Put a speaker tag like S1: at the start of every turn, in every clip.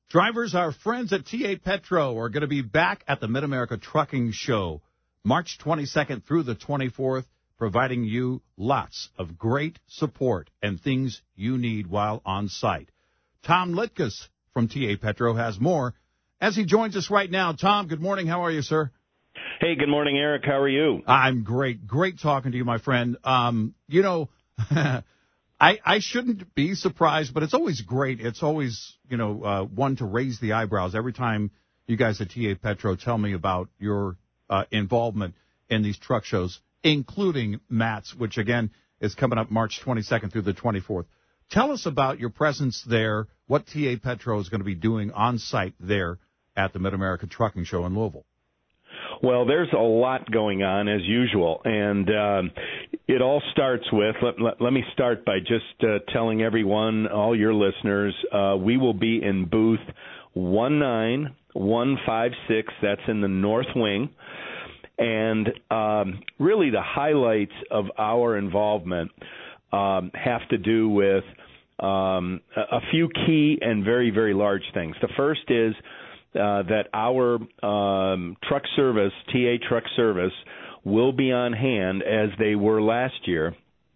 S1: Drivers, our friends at TA Petro are going to be back at the Mid-America Trucking Show, March 22nd through the 24th, providing you lots of great support and things you need while on site. Tom Litkus from TA Petro has more as he joins us right now. Tom, good morning. How are you, sir?
S2: Hey, good morning, Eric. How are you?
S1: I'm great. Great talking to you, my friend. I shouldn't be surprised, but it's always great. It's always, one to raise the eyebrows every time you guys at TA Petro tell me about your involvement in these truck shows, including MATS, which, again, is coming up March 22nd through the 24th. Tell us about your presence there, what TA Petro is going to be doing on site there at the Mid-America Trucking Show in Louisville.
S2: Well, there's a lot going on, as usual, and it all starts with, let me start by just telling everyone, all your listeners, we will be in booth 19156, that's in the North Wing, and really the highlights of our involvement have to do with a few key and very, very large things. The first is that our truck service, TA Truck Service, will be on hand as they were last year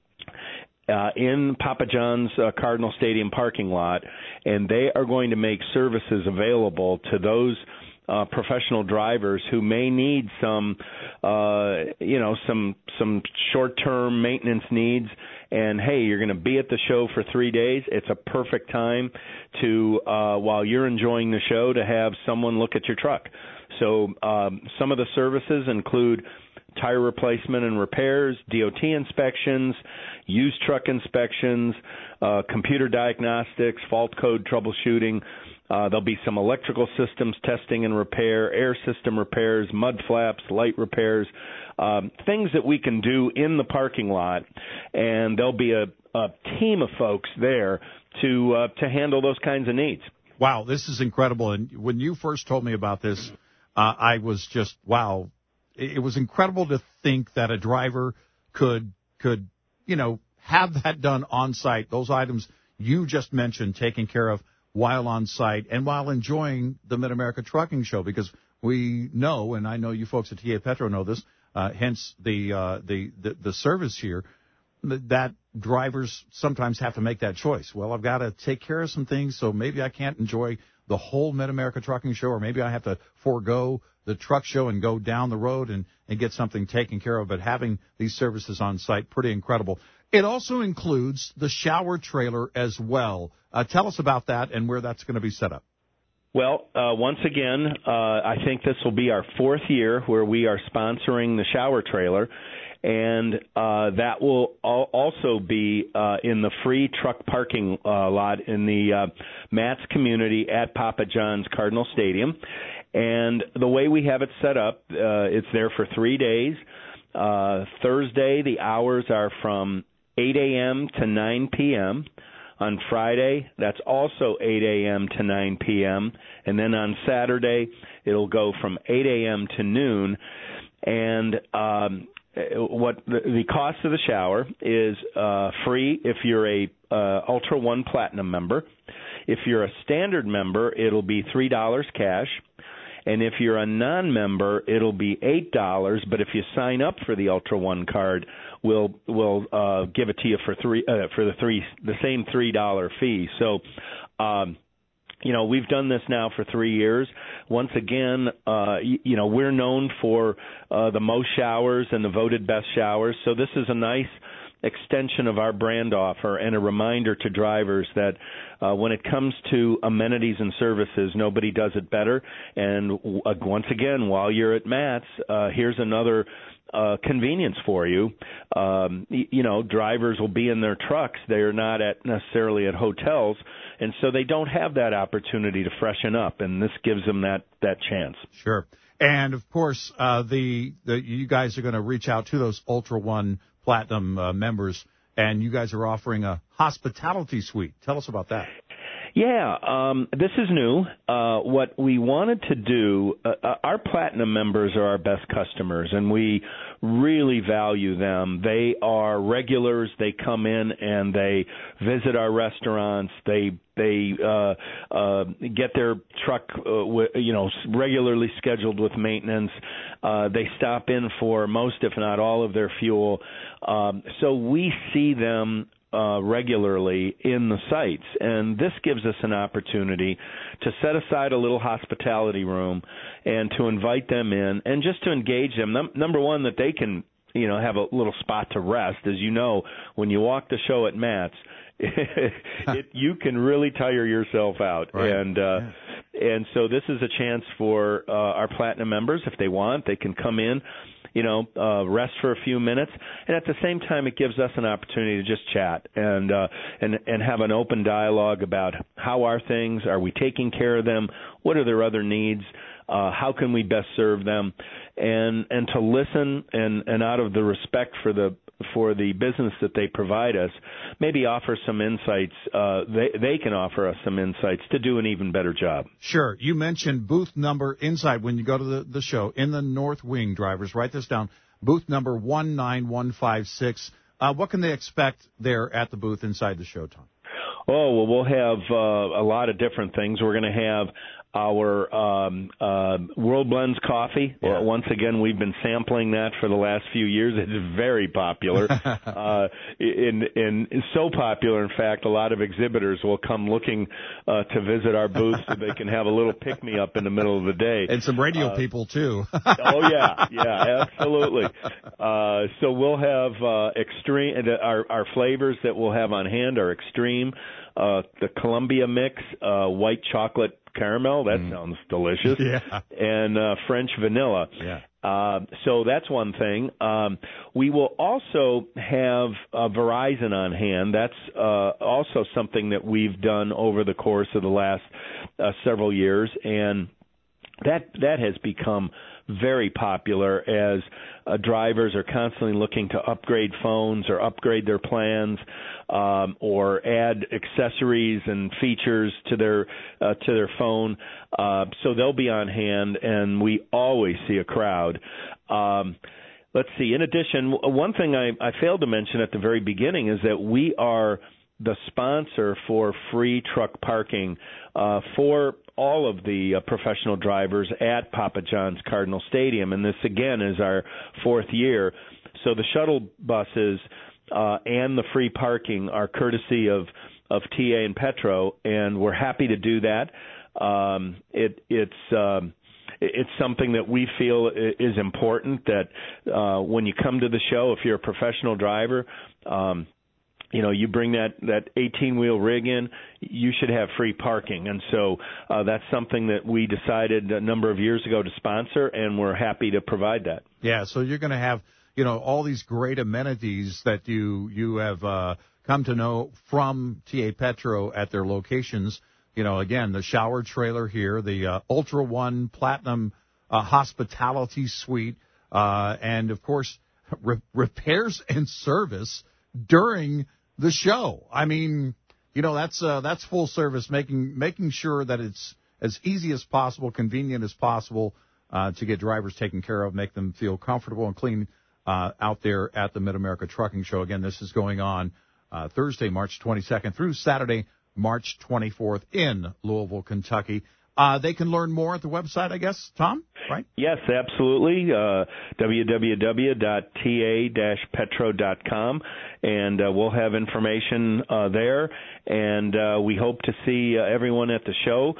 S2: in Papa John's Cardinal Stadium parking lot, and they are going to make services available to those professional drivers who may need some short-term maintenance needs. And, hey, you're going to be at the show for 3 days. It's a perfect time to, while you're enjoying the show, to have someone look at your truck. So some of the services include tire replacement and repairs, DOT inspections, used truck inspections, computer diagnostics, fault code troubleshooting. There'll be some electrical systems testing and repair, air system repairs, mud flaps, light repairs, things that we can do in the parking lot, and there'll be a team of folks there to handle those kinds of needs.
S1: Wow, this is incredible. And when you first told me about this, I was just, wow. It was incredible to think that a driver could have that done on site, those items you just mentioned taken care of while on site and while enjoying the Mid-America Trucking Show, because we know, and I know you folks at TA Petro know this, hence the service here, that drivers sometimes have to make that choice. Well, I've got to take care of some things, so maybe I can't enjoy the whole Mid-America Trucking Show, or maybe I have to forego the truck show and go down the road and get something taken care of. But having these services on site, pretty incredible. It also includes the shower trailer as well. Tell us about that and where that's going to be set up.
S2: Well, once again, I think this will be our fourth year where we are sponsoring the shower trailer, and that will also be in the free truck parking lot in the MATS community at Papa John's Cardinal Stadium. And the way we have it set up, it's there for 3 days. Thursday, the hours are from 8 a.m. to 9 p.m. On Friday, that's also 8 a.m. to 9 p.m. And then on Saturday, it'll go from 8 a.m. to noon. And what the cost of the shower is free if you're a Ultra One Platinum member. If you're a standard member, it'll be $3 cash. And if you're a non-member, it'll be $8. But if you sign up for the Ultra One card, we'll give it to you for the same $3 fee. So, we've done this now for 3 years. Once again, we're known for the most showers and the voted best showers. So this is a nice extension of our brand offer and a reminder to drivers that when it comes to amenities and services, nobody does it better. And once again, while you're at MATS, here's another convenience for you. Drivers will be in their trucks. They're not necessarily at hotels, and so they don't have that opportunity to freshen up, and this gives them that chance.
S1: Sure. And, of course, you guys are going to reach out to those Ultra One Platinum members, and you guys are offering a hospitality suite. Tell us about that.
S2: Yeah, this is new. What we wanted to do, our Platinum members are our best customers, and we really value them. They are regulars. They come in and they visit our restaurants. They get their truck, regularly scheduled with maintenance. They stop in for most, if not all, of their fuel. So we see them regularly in the sites, and this gives us an opportunity to set aside a little hospitality room and to invite them in and just to engage them. Number one, that they can have a little spot to rest. As you know, when you walk the show at Matt's, you can really tire yourself out. Right. And so this is a chance for our Platinum members, if they want, they can come in, rest for a few minutes, and at the same time, it gives us an opportunity to just chat and have an open dialogue about how are things, are we taking care of them, what are their other needs, how can we best serve them, and to listen and out of the respect for the business that they provide us, maybe offer some insights. They can offer us some insights to do an even better job.
S1: Sure. You mentioned booth number inside when you go to the show in the North Wing. Drivers, write this down. Booth number 19156. What can they expect there at the booth inside the show, Tom?
S2: Oh, well, we'll have a lot of different things. We're going to have our World Blends coffee. Yeah. Once again, we've been sampling that for the last few years. It's very popular. And so popular, in fact, a lot of exhibitors will come looking to visit our booth so they can have a little pick-me-up in the middle of the day.
S1: And some radio people, too.
S2: Oh, yeah, absolutely. So we'll have extreme, our flavors that we'll have on hand are extreme. The Columbia mix, white chocolate caramel, that sounds delicious, yeah. And French vanilla. Yeah. So that's one thing. We will also have Verizon on hand. That's also something that we've done over the course of the last several years, and that has become very popular as drivers are constantly looking to upgrade phones or upgrade their plans, or add accessories and features to their phone. So they'll be on hand, and we always see a crowd. Let's see. In addition, one thing I failed to mention at the very beginning is that we are the sponsor for free truck parking for all of the professional drivers at Papa John's Cardinal Stadium, and this again is our fourth year. So the shuttle buses and the free parking are courtesy of TA and Petro, and we're happy to do that. It's something that we feel is important, that when you come to the show, if you're a professional driver, you bring that 18-wheel rig in, you should have free parking. And so that's something that we decided a number of years ago to sponsor, and we're happy to provide that.
S1: Yeah, so you're going to have, all these great amenities that you have come to know from TA Petro at their locations. Again, the shower trailer here, the Ultra One Platinum Hospitality Suite, and, of course, repairs and service during the show. I mean, that's full service, making sure that it's as easy as possible, convenient as possible to get drivers taken care of, make them feel comfortable and clean out there at the Mid-America Trucking Show. Again, this is going on Thursday, March 22nd through Saturday, March 24th in Louisville, Kentucky. They can learn more at the website, I guess, Tom, right?
S2: Yes, absolutely. www.ta-petro.com, and we'll have information there, and we hope to see everyone at the show.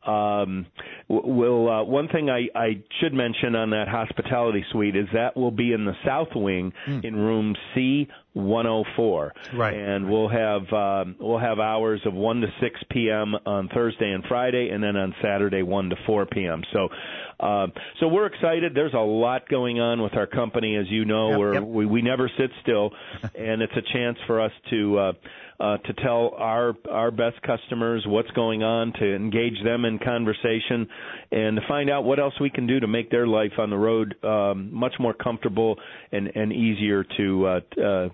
S2: One thing I should mention on that hospitality suite is that will be in the South Wing in room C104.
S1: Right.
S2: And we'll have hours of 1 to 6 p.m. on Thursday and Friday, and then on Saturday 1 to 4 p.m. So we're excited. There's a lot going on with our company, as you know. We never sit still, and it's a chance for us to to tell our best customers what's going on, to engage them in conversation, and to find out what else we can do to make their life on the road much more comfortable and easier to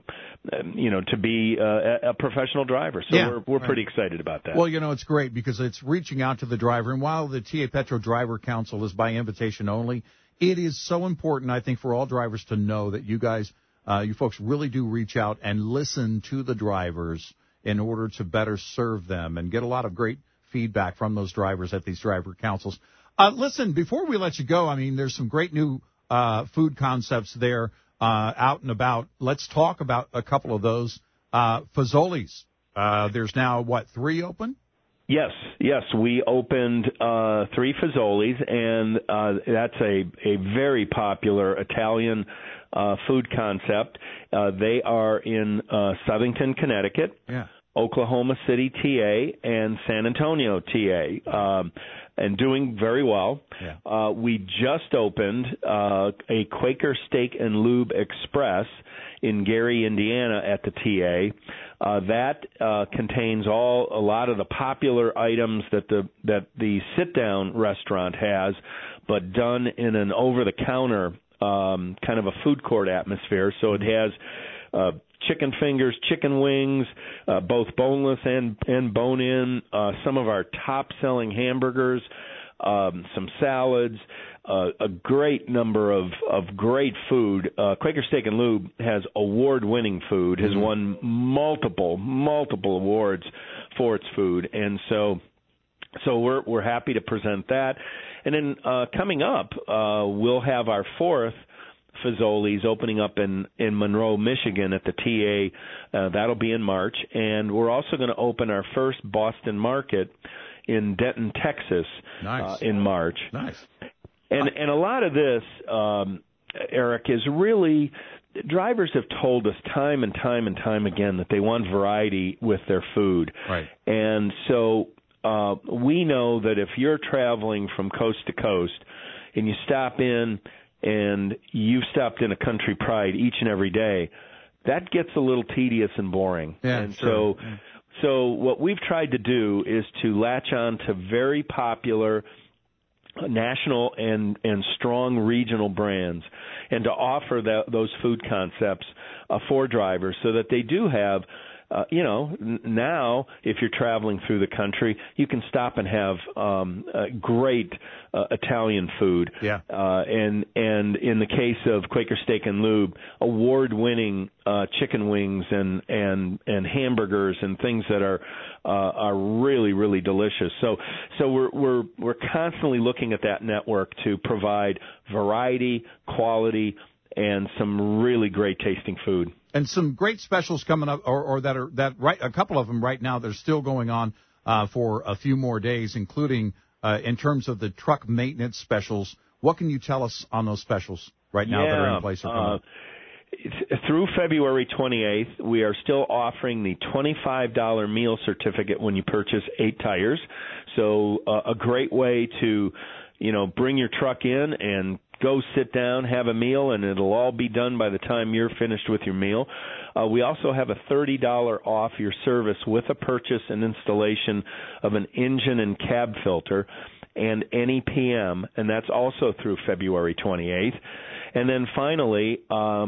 S2: be a professional driver. So we're pretty excited about that.
S1: Well, it's great because it's reaching out to the driver. And while the TA Petro Driver Council is by invitation only, it is so important, I think, for all drivers to know that you guys, you folks really do reach out and listen to the drivers in order to better serve them and get a lot of great feedback from those drivers at these driver councils. Listen, before we let you go, there's some great new food concepts there out and about. Let's talk about a couple of those. Fazoli's. There's now, 3 open?
S2: Yes, we opened 3 Fazoli's, and that's a very popular Italian food concept. They are in Southington, Connecticut, Oklahoma City, TA, and San Antonio, TA, and doing very well. Yeah. We just opened a Quaker Steak and Lube Express in Gary, Indiana, at the TA. That contains a lot of the popular items that the sit-down restaurant has, but done in an over-the-counter kind of a food court atmosphere. So it has chicken fingers, chicken wings, both boneless and bone-in, some of our top-selling hamburgers, some salads, a great number of great food. Quaker Steak and Lube has award-winning food, has won multiple awards for its food, and so we're happy to present that. And then coming up, we'll have our 4th Fazoli's opening up in Monroe, Michigan at the TA. That'll be in March. And we're also going to open our first Boston Market in Denton, Texas in March.
S1: Nice.
S2: And a lot of this, Eric, is really drivers have told us time and time again that they want variety with their food.
S1: Right.
S2: And so we know that if you're traveling from coast to coast and you stop in and you've stopped in a Country Pride each and every day, that gets a little tedious and boring.
S1: Yeah,
S2: and
S1: sure.
S2: So what we've tried to do is to latch on to very popular national and strong regional brands, and to offer those food concepts for drivers so that they do have now, if you're traveling through the country, you can stop and have great Italian food.
S1: Yeah.
S2: And in the case of Quaker Steak and Lube, award-winning chicken wings and hamburgers and things that are really, really delicious. So we're constantly looking at that network to provide variety, quality, and some really great tasting food.
S1: And some great specials coming up, or a couple of them right now that are still going on for a few more days, including in terms of the truck maintenance specials. What can you tell us on those specials right now that are in place?
S2: Through February 28th, we are still offering the $25 meal certificate when you purchase 8 tires. So a great way to, bring your truck in and go sit down, have a meal, and it'll all be done by the time you're finished with your meal. We also have a $30 off your service with a purchase and installation of an engine and cab filter and any PM, and that's also through February 28th. And then finally,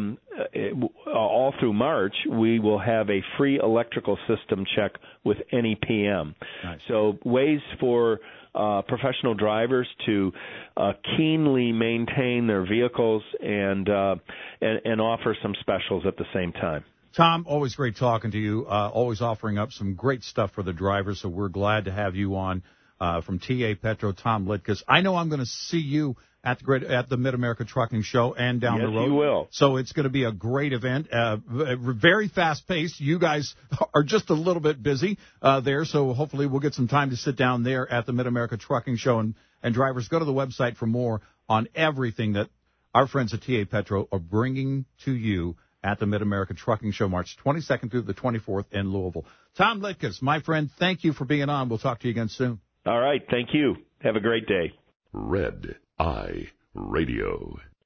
S2: all through March, we will have a free electrical system check with any PM.
S1: Nice.
S2: So ways for professional drivers to keenly maintain their vehicles and offer some specials at the same time.
S1: Tom, always great talking to you. Always offering up some great stuff for the drivers. So we're glad to have you on from TA Petro, Tom Littkus. I know I'm going to see you at the Mid-America Trucking Show and down the road.
S2: Yes, you will.
S1: So it's going to be a great event. Very fast-paced. You guys are just a little bit busy there, so hopefully we'll get some time to sit down there at the Mid-America Trucking Show. And drivers, go to the website for more on everything that our friends at TA Petro are bringing to you at the Mid-America Trucking Show, March 22nd through the 24th in Louisville. Tom Littkus, my friend, thank you for being on. We'll talk to you again soon.
S2: All right. Thank you. Have a great day.
S3: Red Eye Radio.